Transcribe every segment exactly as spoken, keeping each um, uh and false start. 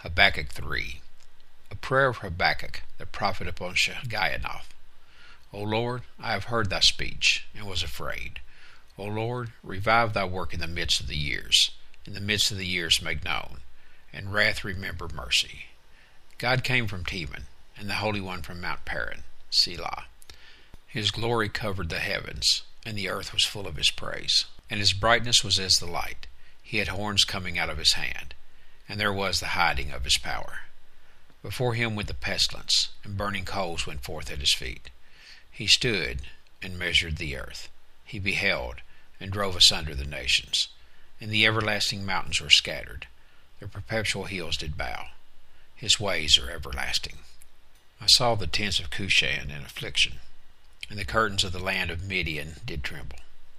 Habakkuk three. A prayer of Habakkuk, the prophet upon Shigionoth. O Lord, I have heard thy speech, and was afraid. O Lord, revive thy work in the midst of the years. In the midst of the years make known, and wrath remember mercy. God came from Teman, and the Holy One from Mount Paran, Selah. His glory covered the heavens, and the earth was full of his praise. And his brightness was as the light. He had horns coming out of his hand, and there was the hiding of his power. Before him went the pestilence, and burning coals went forth at his feet. He stood and measured the earth. He beheld and drove asunder the nations. And the everlasting mountains were scattered. The perpetual hills did bow. His ways are everlasting. I saw the tents of Cushan in affliction, and the curtains of the land of Midian did tremble.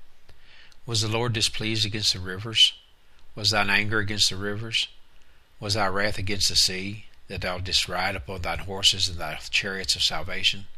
Was the Lord displeased against the rivers? Was thine anger against the rivers? Was thy wrath against the sea, that thou didst ride upon thine horses and thy chariots of salvation?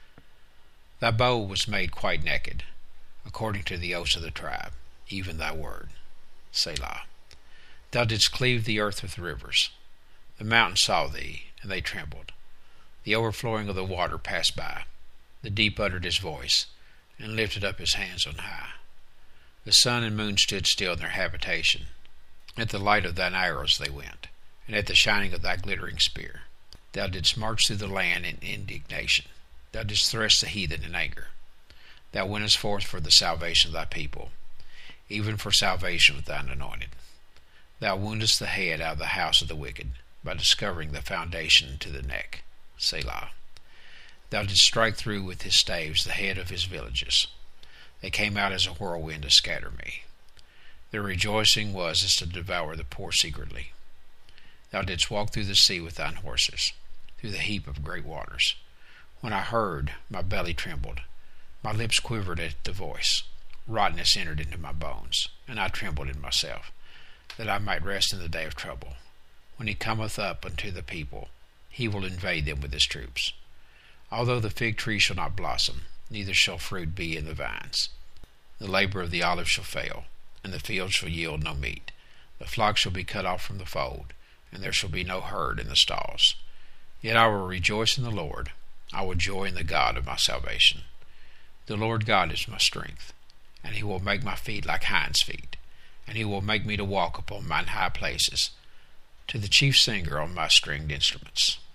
Thy bow was made quite naked, according to the oaths of the tribe, even thy word. Selah. Thou didst cleave the earth with rivers. The mountains saw thee, and they trembled. The overflowing of the water passed by. The deep uttered his voice, and lifted up his hands on high. The sun and moon stood still in their habitation. At the light of thine arrows they went, and at the shining of thy glittering spear. Thou didst march through the land in indignation. Thou didst thrust the heathen in anger. Thou wentest forth for the salvation of thy people, even for salvation with thine anointed. Thou woundest the head out of the house of the wicked, by discovering the foundation to the neck. Selah. Thou didst strike through with his staves the head of his villages. They came out as a whirlwind to scatter me. Their rejoicing was as to devour the poor secretly. Thou didst walk through the sea with thine horses, through the heap of great waters. When I heard, my belly trembled. My lips quivered at the voice. Rottenness entered into my bones, and I trembled in myself, that I might rest in the day of trouble. When he cometh up unto the people, he will invade them with his troops. Although the fig tree shall not blossom, neither shall fruit be in the vines. The labor of the olive shall fail, and the field shall yield no meat. The flock shall be cut off from the fold, and there shall be no herd in the stalls. Yet I will rejoice in the Lord. I will joy in the God of my salvation. The Lord God is my strength, and he will make my feet like hinds' feet, and he will make me to walk upon mine high places, to the chief singer on my stringed instruments.